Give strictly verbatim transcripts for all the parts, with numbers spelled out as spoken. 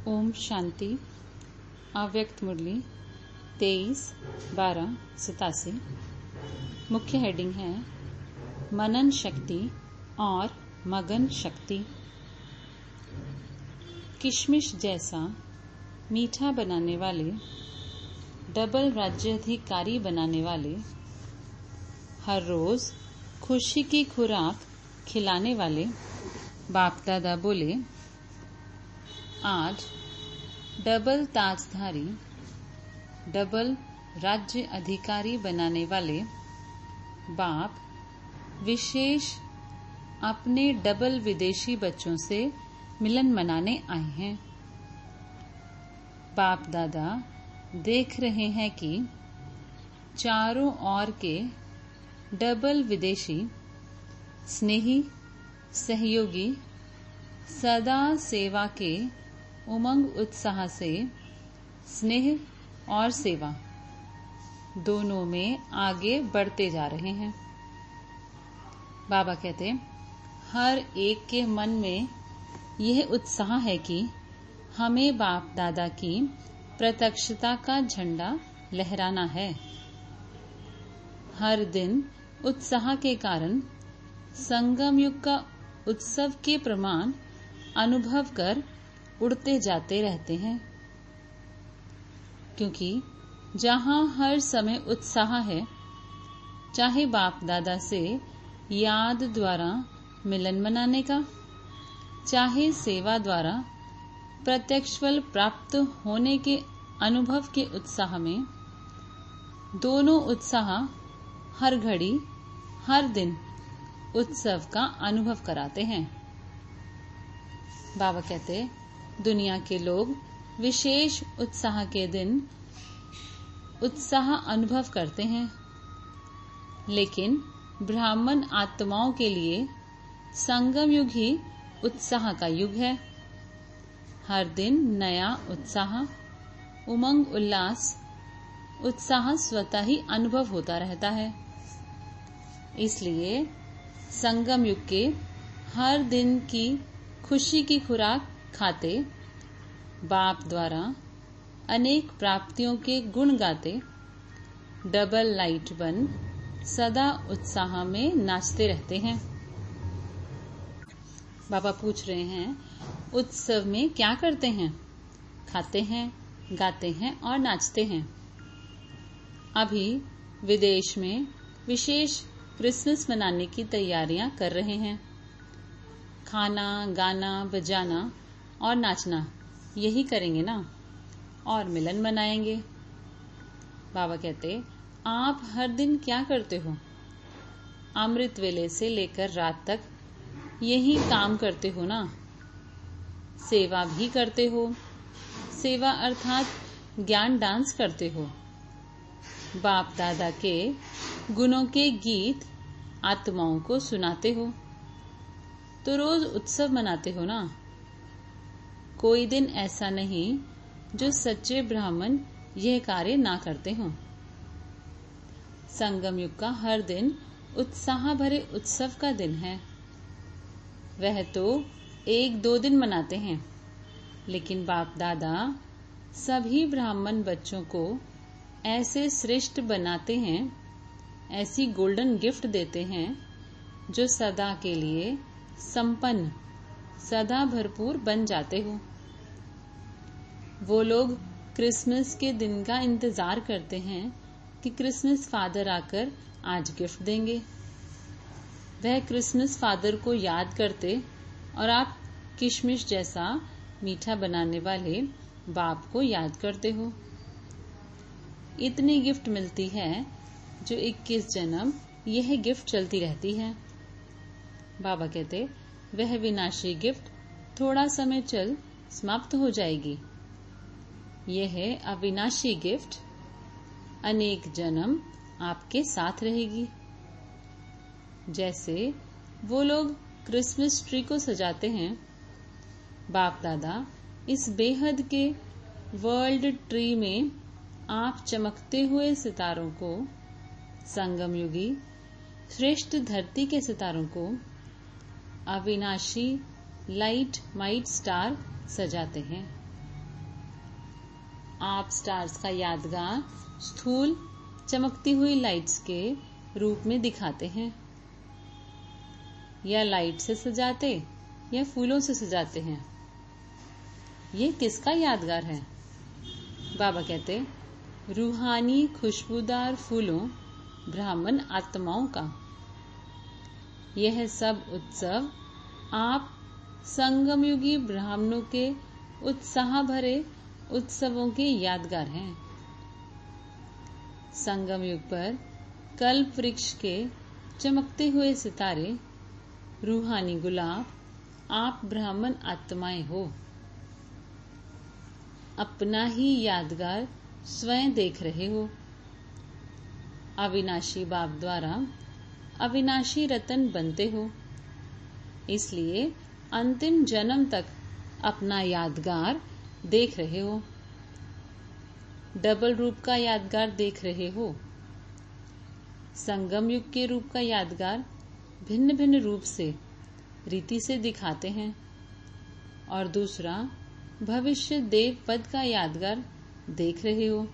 ओम शांति। अव्यक्त मुरली तेईस बारह सतासी। मुख्य हेडिंग है मनन शक्ति और मगन शक्ति। किशमिश जैसा मीठा बनाने वाले, डबल राज्याधिकारी बनाने वाले, हर रोज खुशी की खुराक खिलाने वाले बाप दादा बोले, आज डबल ताजधारी, डबल राज्य अधिकारी बनाने वाले बाप विशेष अपने डबल विदेशी बच्चों से मिलन मनाने आए हैं। बाप दादा देख रहे हैं कि चारों ओर के डबल विदेशी स्नेही, सहयोगी, सदा सेवा के उमंग उत्साह से स्नेह और सेवा दोनों में आगे बढ़ते जा रहे हैं। बाबा कहते हर एक के मन में यह उत्साह है कि हमें बाप दादा की प्रत्यक्षता का झंडा लहराना है। हर दिन उत्साह के कारण संगम युग का उत्सव के प्रमाण अनुभव कर उड़ते जाते रहते हैं, क्योंकि जहां हर समय उत्साह है, चाहे बाप दादा से याद द्वारा मिलन मनाने का, चाहे सेवा द्वारा प्रत्यक्ष फल प्राप्त होने के अनुभव के उत्साह में, दोनों उत्साह हर घड़ी हर दिन उत्सव का अनुभव कराते हैं। बाबा कहते दुनिया के लोग विशेष उत्साह के दिन उत्साह अनुभव करते हैं, लेकिन ब्राह्मण आत्माओं के लिए संगम युग ही उत्साह का युग है। हर दिन नया उत्साह, उमंग, उल्लास, उत्साह स्वतः ही अनुभव होता रहता है। इसलिए संगम युग के हर दिन की खुशी की खुराक खाते, बाप द्वारा अनेक प्राप्तियों के गुण गाते, डबल लाइट बन सदा उत्साह में नाचते रहते हैं। बाबा पूछ रहे हैं, उत्सव में क्या करते हैं? खाते हैं, गाते हैं और नाचते हैं। अभी विदेश में विशेष क्रिसमस मनाने की तैयारियां कर रहे हैं। खाना, गाना, बजाना और नाचना यही करेंगे ना, और मिलन मनाएंगे। बाबा कहते आप हर दिन क्या करते हो? अमृत वेले से लेकर रात तक यही काम करते हो ना। सेवा भी करते हो, सेवा अर्थात ज्ञान डांस करते हो। बाप दादा के गुणों के गीत आत्माओं को सुनाते हो, तो रोज उत्सव मनाते हो ना। कोई दिन ऐसा नहीं जो सच्चे ब्राह्मण यह कार्य ना करते हों। संगम युग का हर दिन उत्साह भरे उत्सव का दिन है। वह तो एक दो दिन मनाते हैं, लेकिन बाप दादा सभी ब्राह्मण बच्चों को ऐसे श्रेष्ठ बनाते हैं, ऐसी गोल्डन गिफ्ट देते हैं जो सदा के लिए संपन्न, सदा भरपूर बन जाते हो। वो लोग क्रिसमस के दिन का इंतजार करते हैं कि क्रिसमस फादर आकर आज गिफ्ट देंगे। वह क्रिसमस फादर को याद करते और आप किशमिश जैसा मीठा बनाने वाले बाप को याद करते हो। इतनी गिफ्ट मिलती है जो इक्कीस जन्म यह गिफ्ट चलती रहती है। बाबा कहते वह विनाशी गिफ्ट थोड़ा समय चल समाप्त हो जाएगी। यह अविनाशी गिफ्ट अनेक जन्म आपके साथ रहेगी। जैसे वो लोग क्रिसमस ट्री को सजाते हैं, बाप दादा इस बेहद के वर्ल्ड ट्री में आप चमकते हुए सितारों को, संगम युगी श्रेष्ठ धरती के सितारों को, अविनाशी लाइट माइट स्टार सजाते हैं। आप स्टार्स का यादगार स्थूल चमकती हुई लाइट्स के रूप में दिखाते हैं, या लाइट से सजाते या फूलों से सजाते हैं। ये किसका यादगार है? बाबा कहते, रूहानी खुशबूदार फूलों ब्राह्मण आत्माओं का। यह सब उत्सव आप संगमयुगी ब्राह्मणों के उत्साह भरे उत्सवों के यादगार हैं। संगम युग पर कल्प वृक्ष के चमकते हुए सितारे, रूहानी गुलाब, आप ब्राह्मण आत्माएं हो। अपना ही यादगार स्वयं देख रहे हो। अविनाशी बाप द्वारा अविनाशी रतन बनते हो, इसलिए अंतिम जन्म तक अपना यादगार देख रहे हो। डबल रूप का यादगार देख रहे हो। संगम युग के रूप का यादगार भिन्न भिन्न रूप से रीति से दिखाते हैं, और दूसरा भविष्य देव पद का यादगार देख रहे हो।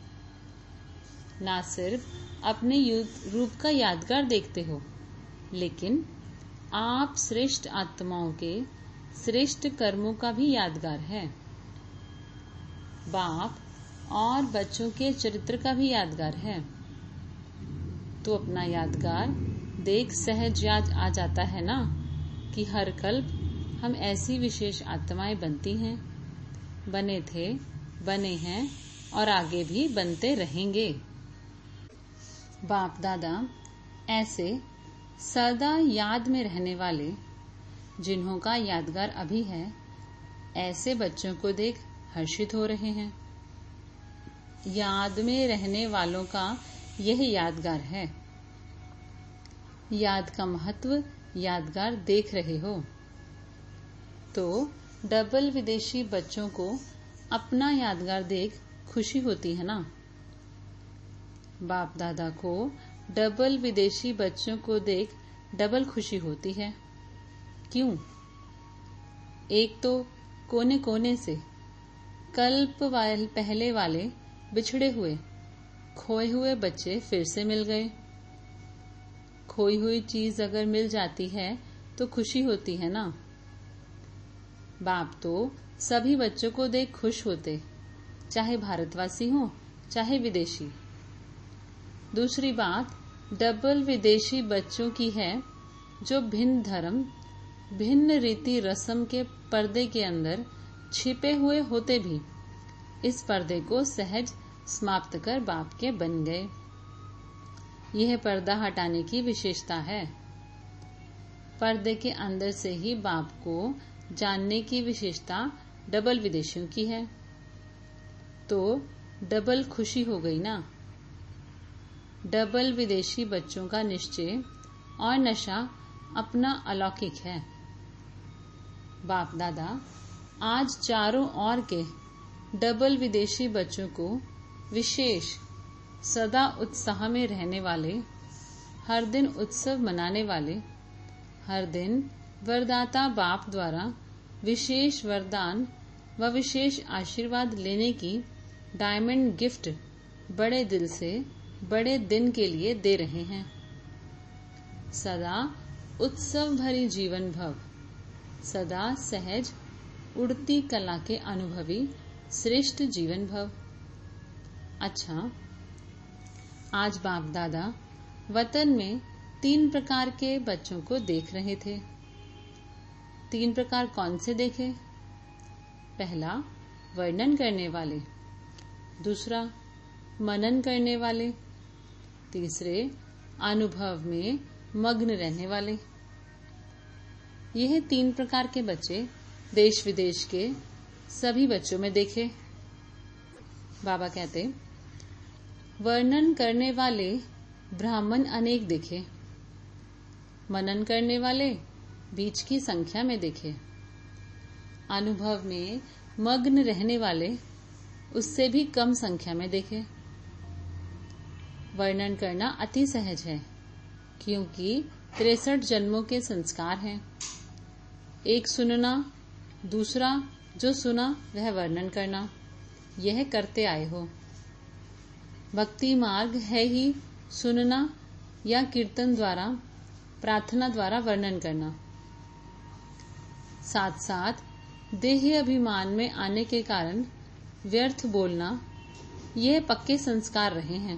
ना सिर्फ अपने रूप का यादगार देखते हो, लेकिन आप श्रेष्ठ आत्माओं के श्रेष्ठ कर्मों का भी यादगार है। बाप और बच्चों के चरित्र का भी यादगार है। तो अपना यादगार देख सहज याद आ जाता है ना कि हर कल्प हम ऐसी विशेष आत्माएं बनती हैं, बने थे, बने हैं और आगे भी बनते रहेंगे। बाप दादा ऐसे सदा याद में रहने वाले, जिन्हों का यादगार अभी है, ऐसे बच्चों को देख हर्षित हो रहे हैं। याद में रहने वालों का यह यादगार है। याद का महत्व यादगार देख रहे हो। तो डबल विदेशी बच्चों को अपना यादगार देख खुशी होती है ना। बाप दादा को डबल विदेशी बच्चों को देख डबल खुशी होती है। क्यों? एक तो कोने कोने से कल्प वाले पहले वाले बिछड़े हुए खोए हुए बच्चे फिर से मिल गए। खोई हुई चीज अगर मिल जाती है तो खुशी होती है ना। बाप तो सभी बच्चों को देख खुश होते, चाहे भारतवासी हो चाहे विदेशी। दूसरी बात डबल विदेशी बच्चों की है, जो भिन्न धर्म भिन्न रीति रस्म के पर्दे के अंदर छिपे हुए होते भी इस पर्दे को सहज समाप्त कर बाप के बन गए। यह पर्दा हटाने की विशेषता है। पर्दे के अंदर से ही बाप को जानने की विशेषता डबल विदेशियों की है। तो डबल खुशी हो गई ना। डबल विदेशी बच्चों का निश्चय और नशा अपना अलौकिक है। बाप दादा आज चारों ओर के डबल विदेशी बच्चों को विशेष सदा उत्साह में रहने वाले, हर दिन उत्सव मनाने वाले, हर दिन वरदाता बाप द्वारा विशेष वरदान व विशेष आशीर्वाद लेने की डायमंड गिफ्ट बड़े दिल से बड़े दिन के लिए दे रहे हैं। सदा उत्सव भरी जीवन भव, सदा सहज उड़ती कला के अनुभवी श्रेष्ठ जीवन भव। अच्छा, आज बाप दादा वतन में तीन प्रकार के बच्चों को देख रहे थे। तीन प्रकार कौन से देखे? पहला वर्णन करने वाले, दूसरा मनन करने वाले, तीसरे अनुभव में मग्न रहने वाले। यह तीन प्रकार के बच्चे देश विदेश के सभी बच्चों में देखे। बाबा कहते, वर्णन करने वाले ब्राह्मण अनेक देखे, मनन करने वाले बीच की संख्या में देखे, अनुभव में मग्न रहने वाले उससे भी कम संख्या में देखे। वर्णन करना अति सहज है, क्योंकि तिरसठ जन्मों के संस्कार हैं। एक सुनना, दूसरा जो सुना वह वर्णन करना, यह करते आए हो। भक्ति मार्ग है ही सुनना या कीर्तन द्वारा, प्रार्थना द्वारा वर्णन करना। साथ साथ देह अभिमान में आने के कारण व्यर्थ बोलना, यह पक्के संस्कार रहे हैं।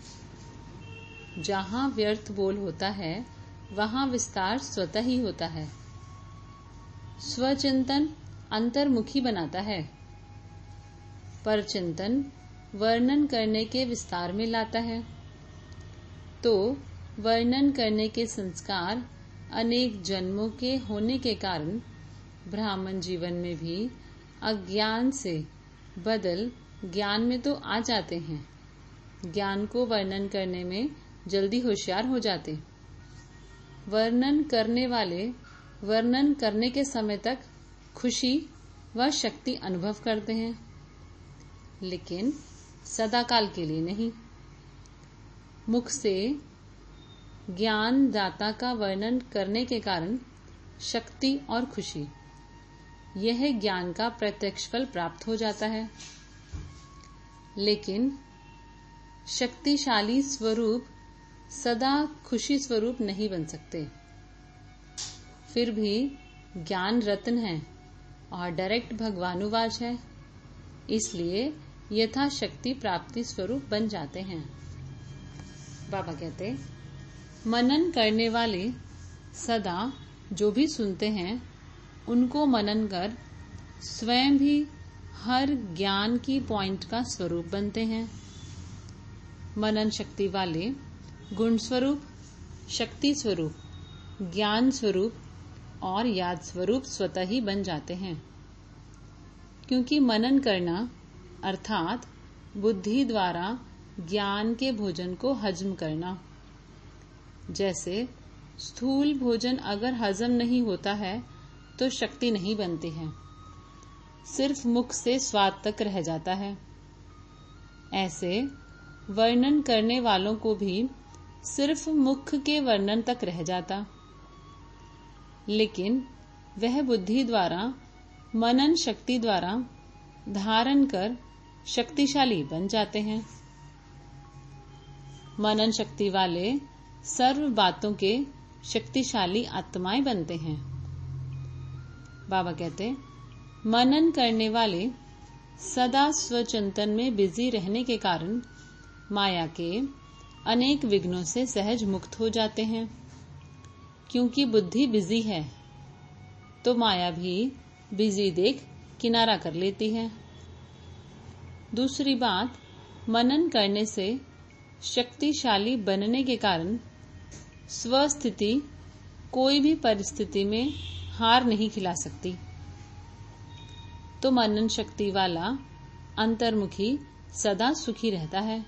जहां व्यर्थ बोल होता है वहां विस्तार स्वतः ही होता है। स्वचिंतन अंतर्मुखी बनाता है, परचिंतन वर्णन करने के विस्तार में लाता है। तो वर्णन करने के संस्कार अनेक जन्मों के होने के कारण ब्राह्मण जीवन में भी अज्ञान से बदल ज्ञान में तो आ जाते हैं। ज्ञान को वर्णन करने में जल्दी होशियार हो जाते। वर्णन करने वाले वर्णन करने के समय तक खुशी व शक्ति अनुभव करते हैं, लेकिन सदाकाल के लिए नहीं। मुख से ज्ञान दाता का वर्णन करने के कारण शक्ति और खुशी, यह ज्ञान का प्रत्यक्ष फल प्राप्त हो जाता है। लेकिन शक्तिशाली स्वरूप सदा खुशी स्वरूप नहीं बन सकते। फिर भी ज्ञान रत्न है और डायरेक्ट भगवानुवाच है, इसलिए यथाशक्ति प्राप्ति स्वरूप बन जाते हैं। बाबा कहते, मनन करने वाले सदा जो भी सुनते हैं उनको मनन कर स्वयं भी हर ज्ञान की पॉइंट का स्वरूप बनते हैं। मनन शक्ति वाले गुण स्वरूप, शक्ति स्वरूप, ज्ञान स्वरूप और याद स्वरूप स्वतः ही बन जाते हैं। क्योंकि मनन करना अर्थात बुद्धि द्वारा ज्ञान के भोजन को हजम करना। जैसे स्थूल भोजन अगर हजम नहीं होता है तो शक्ति नहीं बनती है, सिर्फ मुख से स्वाद तक रह जाता है। ऐसे वर्णन करने वालों को भी सिर्फ मुख के वर्णन तक रह जाता, लेकिन वह बुद्धि द्वारा मनन शक्ति द्वारा धारण कर शक्तिशाली बन जाते हैं। मनन शक्ति वाले सर्व बातों के शक्तिशाली आत्माएं बनते हैं। बाबा कहते, मनन करने वाले सदा स्वचिंतन में बिजी रहने के कारण माया के अनेक विघ्नों से सहज मुक्त हो जाते हैं। क्योंकि बुद्धि बिजी है तो माया भी बिजी देख किनारा कर लेती है। दूसरी बात, मनन करने से शक्तिशाली बनने के कारण स्वस्थिति कोई भी परिस्थिति में हार नहीं खिला सकती। तो मनन शक्ति वाला अंतर्मुखी सदा सुखी रहता है।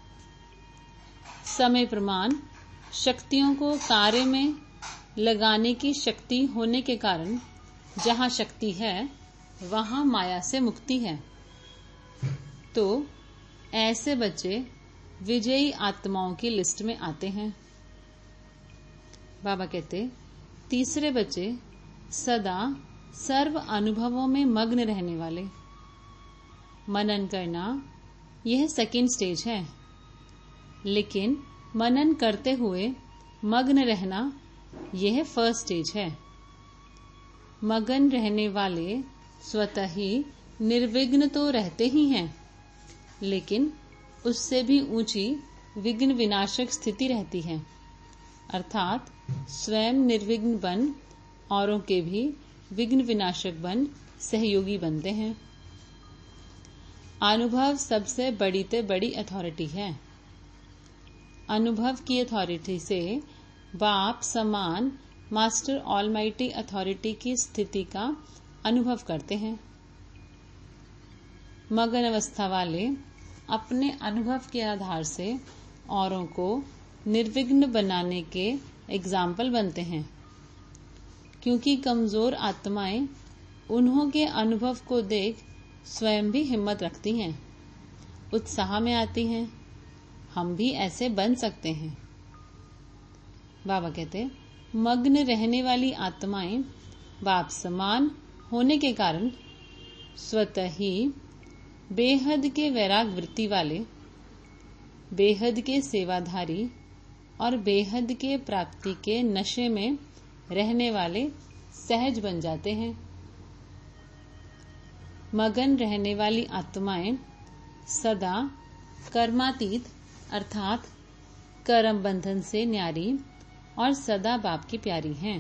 समय प्रमाण शक्तियों को कार्य में लगाने की शक्ति होने के कारण जहाँ शक्ति है वहाँ माया से मुक्ति है। तो ऐसे बच्चे विजयी आत्माओं की लिस्ट में आते हैं। बाबा कहते, तीसरे बच्चे सदा सर्व अनुभवों में मग्न रहने वाले। मनन करना यह सेकंड स्टेज है, लेकिन मनन करते हुए मग्न रहना यह फर्स्ट स्टेज है। मगन रहने वाले स्वतः ही निर्विघ्न तो रहते ही हैं, लेकिन उससे भी ऊंची विघ्न विनाशक स्थिति रहती है, अर्थात स्वयं निर्विघ्न बन औरों के भी विघ्न विनाशक बन सहयोगी बनते हैं। अनुभव सबसे बड़ी ते बड़ी अथॉरिटी है। अनुभव की अथॉरिटी से बाप समान मास्टर ऑलमाइटी अथॉरिटी की स्थिति का अनुभव करते हैं। मगन अवस्था वाले अपने अनुभव के आधार से औरों को निर्विघ्न बनाने के एग्जाम्पल बनते हैं, क्योंकि कमजोर आत्माएं उन्हों के अनुभव को देख स्वयं भी हिम्मत रखती हैं, उत्साह में आती हैं, हम भी ऐसे बन सकते हैं। बाबा कहते, मग्न रहने वाली आत्माएं बाप समान होने के कारण स्वतः ही बेहद के वैराग वृत्ति वाले, बेहद के सेवाधारी और बेहद के प्राप्ति के नशे में रहने वाले सहज बन जाते हैं। मगन रहने वाली आत्माएं सदा कर्मातीत अर्थात कर्म बंधन से न्यारी और सदा बाप की प्यारी हैं।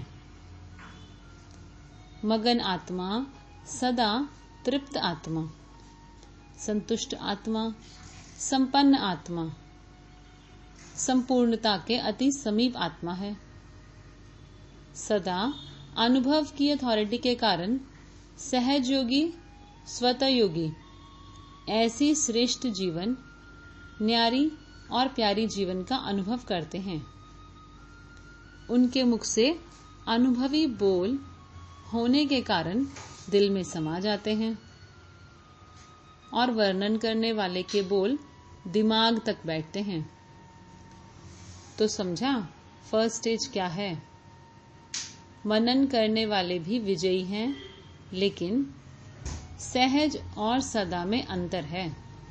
मगन आत्मा सदा तृप्त आत्मा, संतुष्ट आत्मा, संपन्न आत्मा, संपूर्णता के अति समीप आत्मा है। सदा अनुभव की अथॉरिटी के कारण सहज योगी, स्वतः योगी ऐसी श्रेष्ठ जीवन, न्यारी और प्यारी जीवन का अनुभव करते हैं। उनके मुख से अनुभवी बोल होने के कारण दिल में समा जाते हैं और वर्णन करने वाले के बोल दिमाग तक बैठते हैं। तो समझा फर्स्ट स्टेज क्या है? मनन करने वाले भी विजयी हैं, लेकिन सहज और सदा में अंतर है।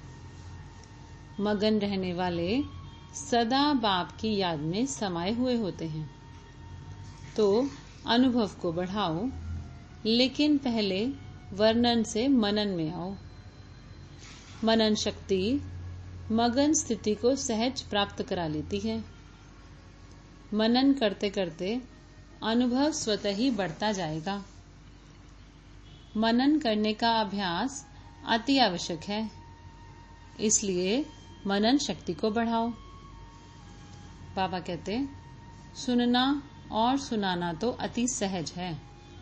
मगन रहने वाले सदा बाप की याद में समाये हुए होते हैं। तो अनुभव को बढ़ाओ, लेकिन पहले वर्णन से मनन में आओ। मनन शक्ति मगन स्थिति को सहज प्राप्त करा लेती है। मनन करते करते अनुभव स्वतः ही बढ़ता जाएगा। मनन करने का अभ्यास अति आवश्यक है, इसलिए मनन शक्ति को बढ़ाओ। बाबा कहते सुनना और सुनाना तो अति सहज है।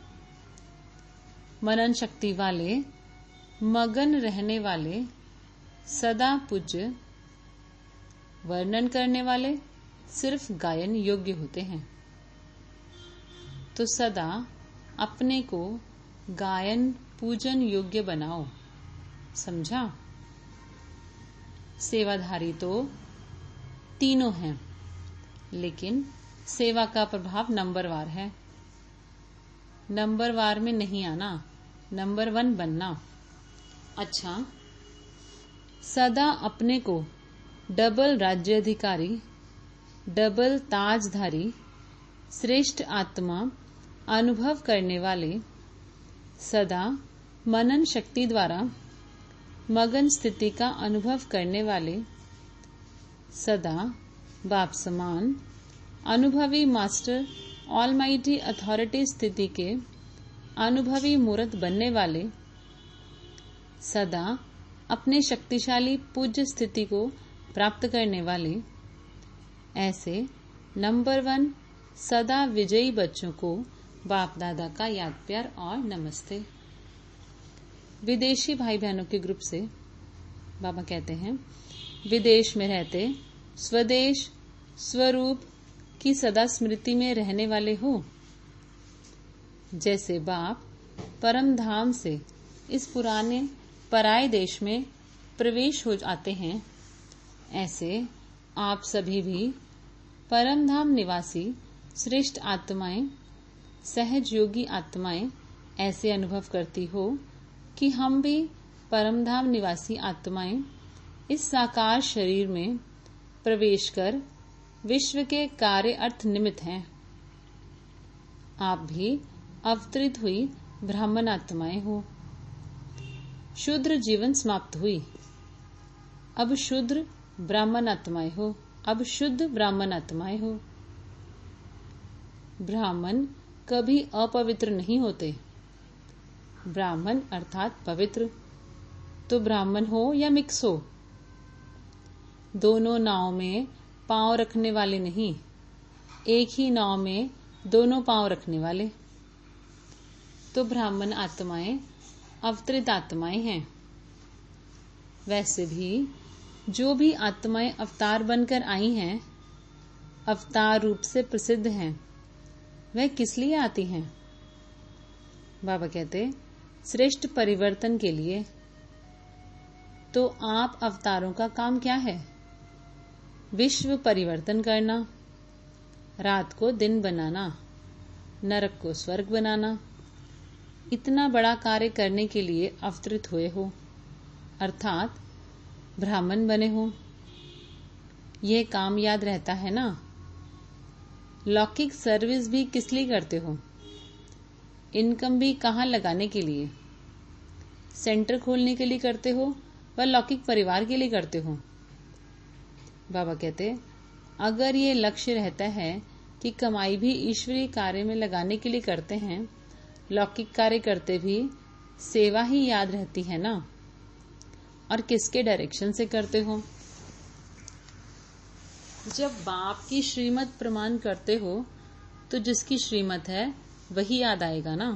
मनन शक्ति वाले मगन रहने वाले सदा पूज्य, वर्णन करने वाले सिर्फ गायन योग्य होते हैं। तो सदा अपने को गायन पूजन योग्य बनाओ। समझा? सेवाधारी तो तीनों हैं, लेकिन सेवा का प्रभाव नंबरवार है। नंबरवार में नहीं आना, नंबर वन बनना। अच्छा, सदा अपने को डबल राज्याधिकारी, डबल ताजधारी, श्रेष्ठ आत्मा अनुभव करने वाले, सदा मनन शक्ति द्वारा मगन स्थिति का अनुभव करने वाले, सदा बाप समान अनुभवी मास्टर ऑलमाइटी अथॉरिटी स्थिति के अनुभवी मूर्त बनने वाले, सदा अपने शक्तिशाली पूज्य स्थिति को प्राप्त करने वाले, ऐसे नंबर वन सदा विजयी बच्चों को बाप दादा का याद प्यार और नमस्ते। विदेशी भाई बहनों के ग्रुप से बाबा कहते हैं, विदेश में रहते स्वदेश स्वरूप की सदा स्मृति में रहने वाले हो। जैसे बाप परम धाम से इस पुराने पराये देश में प्रवेश हो जाते हैं, ऐसे आप सभी भी परम धाम निवासी श्रेष्ठ आत्माएं, सहज योगी आत्माएं ऐसे अनुभव करती हो कि हम भी परमधाम निवासी आत्माएं इस साकार शरीर में प्रवेश कर विश्व के कार्य अर्थ निमित्त हैं। आप भी अवतरित हुई ब्राह्मण आत्माएं हो। शूद्र जीवन समाप्त हुई, अब शूद्र ब्राह्मण आत्माएं हो। अब शुद्ध ब्राह्मण आत्माएं हो। ब्राह्मण कभी अपवित्र नहीं होते। ब्राह्मण अर्थात पवित्र। तो ब्राह्मण हो या मिक्स हो, दोनों नाव में पांव रखने वाले नहीं, एक ही नाव में दोनों पांव रखने वाले। तो ब्राह्मण आत्माएं अवतरित आत्माएं हैं। वैसे भी जो भी आत्माएं अवतार बनकर आई हैं, अवतार रूप से प्रसिद्ध हैं, वह किस लिए आती हैं? बाबा कहते श्रेष्ठ परिवर्तन के लिए। तो आप अवतारों का काम क्या है? विश्व परिवर्तन करना, रात को दिन बनाना, नरक को स्वर्ग बनाना। इतना बड़ा कार्य करने के लिए अवतरित हुए हो। अर्थात ब्राह्मण बने हो। यह काम याद रहता है ना। लौकिक सर्विस भी किस लिए करते हो? इनकम भी कहाँ लगाने के लिए? सेंटर खोलने के लिए करते हो व लौकिक परिवार के लिए करते हो? बाबा कहते, अगर ये लक्ष्य रहता है कि कमाई भी ईश्वरीय कार्य में लगाने के लिए करते हैं, लौकिक कार्य करते भी सेवा ही याद रहती है ना। और किसके डायरेक्शन से करते हो? जब बाप की श्रीमत प्रमाण करते हो तो जिसकी श्रीमत है वही याद आएगा ना।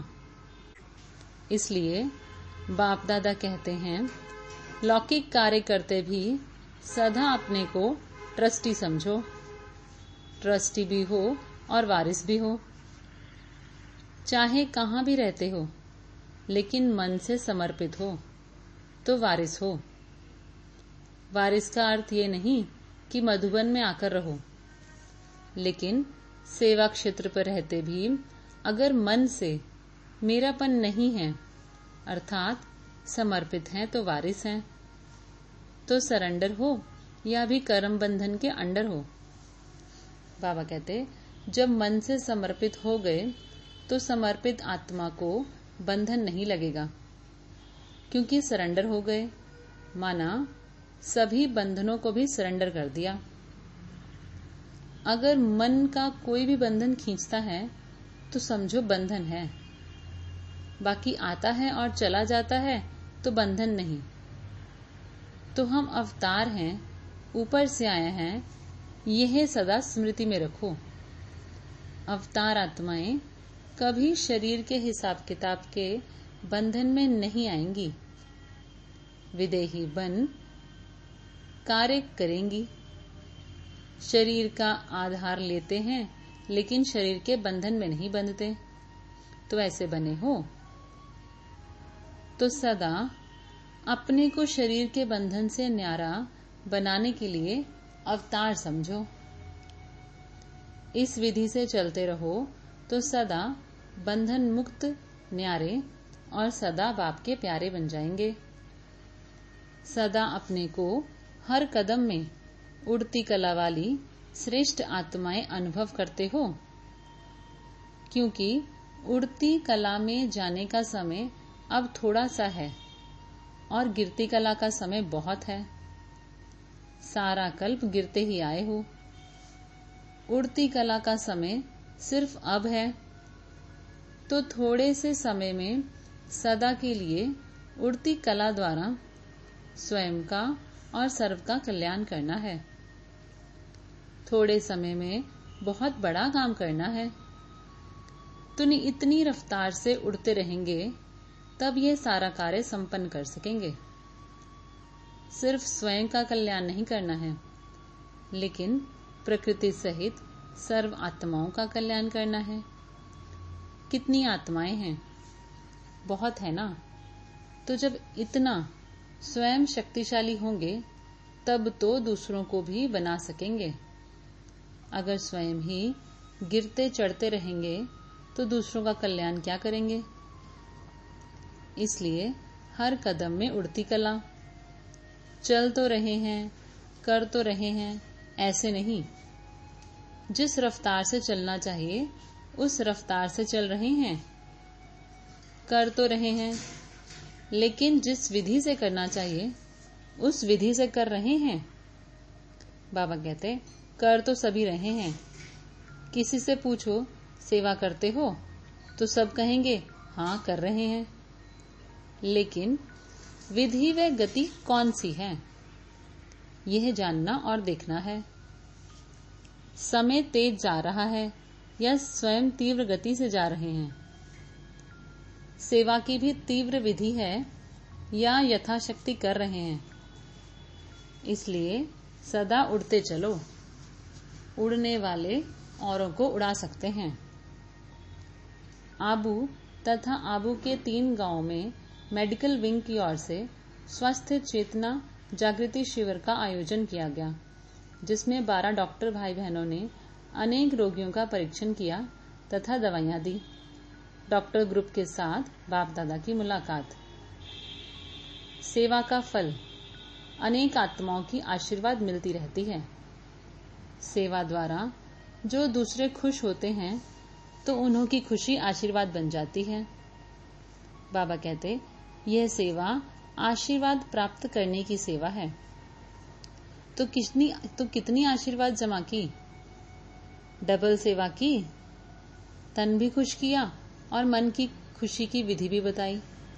इसलिए बाप दादा कहते हैं, लौकिक कार्य करते भी सदा अपने को ट्रस्टी समझो। ट्रस्टी भी हो और वारिस भी हो। चाहे कहाँ भी रहते हो, लेकिन मन से समर्पित हो तो वारिस हो। वारिस का अर्थ ये नहीं कि मधुबन में आकर रहो, लेकिन सेवा क्षेत्र पर रहते भी अगर मन से मेरापन नहीं है, अर्थात समर्पित हैं, तो वारिस हैं। तो सरेंडर हो या भी कर्म बंधन के अंडर हो। बाबा कहते, जब मन से समर्पित हो गए तो समर्पित आत्मा को बंधन नहीं लगेगा, क्योंकि सरेंडर हो गए। माना सभी बंधनों को भी सरेंडर कर दिया। अगर मन का कोई भी बंधन खींचता है तो समझो बंधन है, बाकी आता है और चला जाता है तो बंधन नहीं। तो हम अवतार हैं, ऊपर से आए हैं, यह सदा स्मृति में रखो। अवतार आत्माएं कभी शरीर के हिसाब किताब के बंधन में नहीं आएंगी। विदेही बन कार्य करेंगी। शरीर का आधार लेते हैं, लेकिन शरीर के बंधन में नहीं बंधते। तो ऐसे बने हो तो सदा अपने को शरीर के बंधन से न्यारा बनाने के लिए अवतार समझो। इस विधि से चलते रहो तो सदा बंधन मुक्त, न्यारे और सदा बाप के प्यारे बन जाएंगे। सदा अपने को हर कदम में उड़ती कला वाली श्रेष्ठ आत्माएं अनुभव करते हो, क्योंकि उड़ती कला में जाने का समय अब थोड़ा सा है और गिरती कला का समय बहुत है। सारा कल्प गिरते ही आए हो। उड़ती कला का समय सिर्फ अब है, तो थोड़े से समय में सदा के लिए उड़ती कला द्वारा स्वयं का और सर्व का कल्याण करना है। थोड़े समय में बहुत बड़ा काम करना है। तो इतनी रफ्तार से उड़ते रहेंगे तब ये सारा कार्य संपन्न कर सकेंगे। सिर्फ स्वयं का कल्याण नहीं करना है, लेकिन प्रकृति सहित सर्व आत्माओं का कल्याण करना है। कितनी आत्माएं हैं? बहुत है ना। तो जब इतना स्वयं शक्तिशाली होंगे तब तो दूसरों को भी बना सकेंगे। अगर स्वयं ही गिरते चढ़ते रहेंगे तो दूसरों का कल्याण क्या करेंगे? इसलिए हर कदम में उड़ती कला। चल तो रहे हैं, कर तो रहे हैं, ऐसे नहीं। जिस रफ्तार से चलना चाहिए उस रफ्तार से चल रहे हैं। कर तो रहे हैं, लेकिन जिस विधि से करना चाहिए उस विधि से कर रहे हैं। बाबा कहते, कर तो सभी रहे हैं। किसी से पूछो सेवा करते हो तो सब कहेंगे हाँ कर रहे हैं, लेकिन विधि व गति कौन सी है यह जानना और देखना है। समय तेज जा रहा है या स्वयं तीव्र गति से जा रहे हैं। सेवा की भी तीव्र विधि है या यथाशक्ति कर रहे हैं। इसलिए सदा उड़ते चलो। उड़ने वाले औरों को उड़ा सकते हैं। आबू तथा आबू के तीन गांवों में मेडिकल विंग की ओर से स्वस्थ चेतना जागृति शिविर का आयोजन किया गया, जिसमें बारह डॉक्टर भाई बहनों ने अनेक रोगियों का परीक्षण किया तथा दवाइयां दी। डॉक्टर ग्रुप के साथ बाप दादा की मुलाकात। सेवा का फल अनेक आत्माओं की आशीर्वाद मिलती रहती है। सेवा द्वारा जो दूसरे खुश होते हैं तो उन्हों की खुशी आशीर्वाद बन जाती है। बाबा कहते, यह सेवा आशीर्वाद प्राप्त करने की सेवा है। तो कितनी तो कितनी आशीर्वाद जमा की, डबल सेवा की, तन भी खुश किया और मन की खुशी की विधि भी बताई।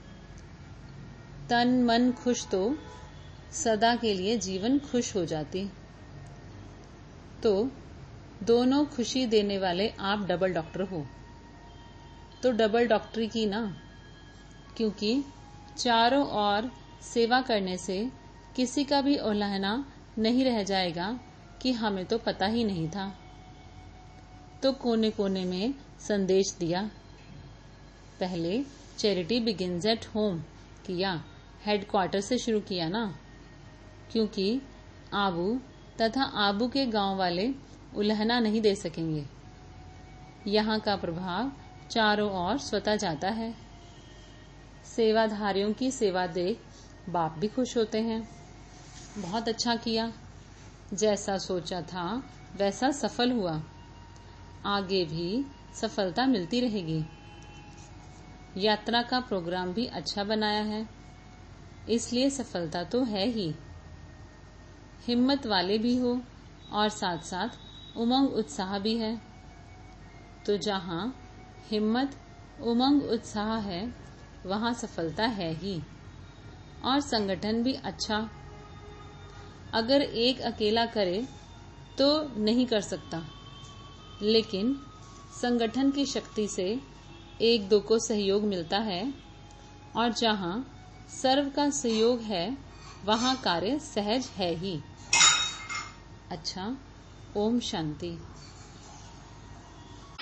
तन मन खुश तो सदा के लिए जीवन खुश हो जाती। तो दोनों खुशी देने वाले आप डबल डॉक्टर हो, तो डबल डॉक्टरी की ना, क्योंकि चारों ओर सेवा करने से किसी का भी उल्लंघना नहीं रह जाएगा कि हमें तो पता ही नहीं था। तो कोने कोने में संदेश दिया। पहले चैरिटी बिगिंस एट होम किया, हेडक्वार्टर से शुरू किया ना, क्योंकि आबू तथा आबू के गांव वाले उल्लंघना नहीं दे सकेंगे। यहाँ का प्रभाव चारों ओर स्वतः जाता है। सेवाधारियों की सेवा देख बाप भी खुश होते हैं। बहुत अच्छा किया, जैसा सोचा था वैसा सफल हुआ, आगे भी सफलता मिलती रहेगी। यात्रा का प्रोग्राम भी अच्छा बनाया है, इसलिए सफलता तो है ही। हिम्मत वाले भी हो और साथ साथ उमंग उत्साह भी है। तो जहाँ हिम्मत उमंग उत्साह है वहाँ सफलता है ही, और संगठन भी अच्छा। अगर एक अकेला करे तो नहीं कर सकता, लेकिन संगठन की शक्ति से एक दो को सहयोग मिलता है, और जहाँ सर्व का सहयोग है वहाँ कार्य सहज है ही। अच्छा, ओम शांति।